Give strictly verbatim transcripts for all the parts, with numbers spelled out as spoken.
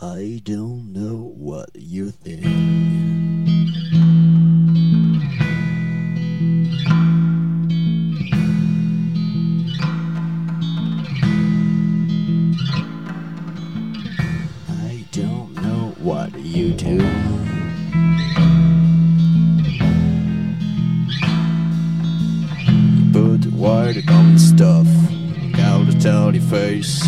I don't know what you think. I don't know what you do. You put white on stuff, out to tell your face.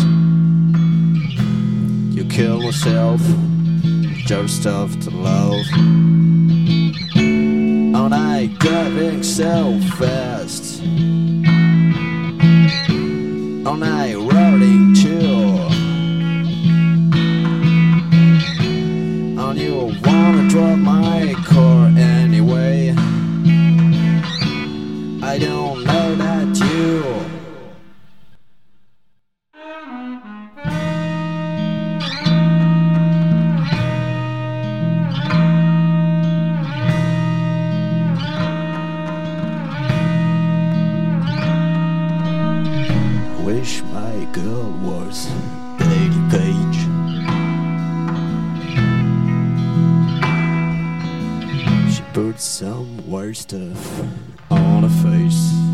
You kill yourself, just stuff to love. And I driving so fast, and I running too. And you wanna drive my car anyway. I don't know that you wish my girl was Lady Page. She put some weird stuff on her face.